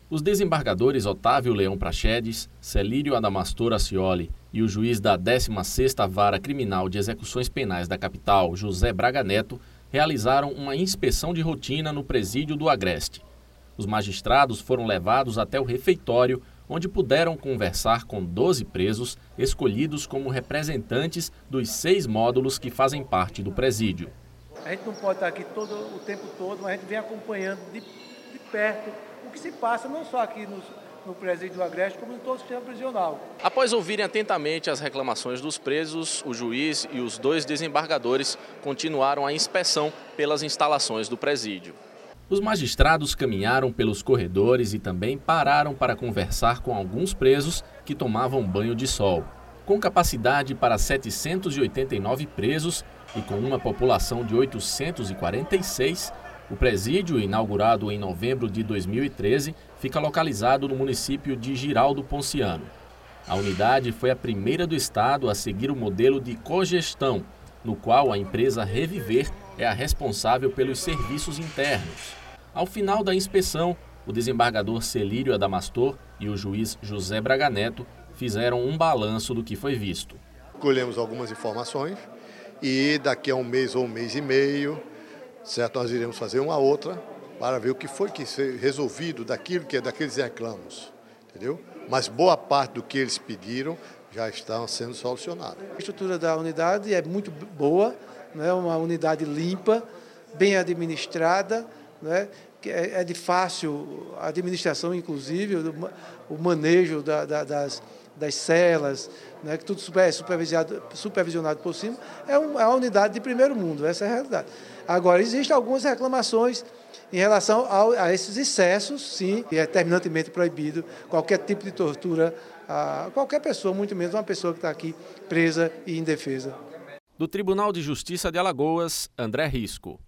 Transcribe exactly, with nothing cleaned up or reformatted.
Os desembargadores Otávio Leão Praxedes, Celírio Adamastor Acioli e o juiz da décima sexta Vara Criminal de Execuções Penais da capital, José Braga Neto, realizaram uma inspeção de rotina no presídio do Agreste. Os magistrados foram levados até o refeitório, onde puderam conversar com doze presos escolhidos como representantes dos seis módulos que fazem parte do presídio. A gente não pode estar aqui todo, o tempo todo, mas a gente vem acompanhando de, de perto o que se passa, não só aqui no, no presídio do Agreste, como em todo o sistema prisional. Após ouvirem atentamente as reclamações dos presos, o juiz e os dois desembargadores continuaram a inspeção pelas instalações do presídio. Os magistrados caminharam pelos corredores e também pararam para conversar com alguns presos que tomavam banho de sol. Com capacidade para setecentos e oitenta e nove presos e com uma população de oitocentos e quarenta e seis, o presídio, inaugurado em novembro de dois mil e treze, fica localizado no município de Giraldo Ponciano. A unidade foi a primeira do estado a seguir o modelo de cogestão, no qual a empresa Reviver é a responsável pelos serviços internos. Ao final da inspeção, o desembargador Celírio Adamastor e o juiz José Braga Neto fizeram um balanço do que foi visto. Colhemos algumas informações e daqui a um mês ou um mês e meio, certo, nós iremos fazer uma outra para ver o que foi que foi resolvido daquilo que é daqueles reclamos, entendeu? Mas boa parte do que eles pediram já está sendo solucionado. A estrutura da unidade é muito boa, né? Uma unidade limpa, bem administrada, né? É de fácil administração, inclusive, o manejo da, da, das, das celas, né? Que tudo é supervisionado, supervisionado por cima. É uma unidade de primeiro mundo, essa é a realidade. Agora, existem algumas reclamações em relação ao, a esses excessos, sim, e é terminantemente proibido qualquer tipo de tortura a qualquer pessoa, muito menos uma pessoa que está aqui presa e indefesa. Do Tribunal de Justiça de Alagoas, André Risco.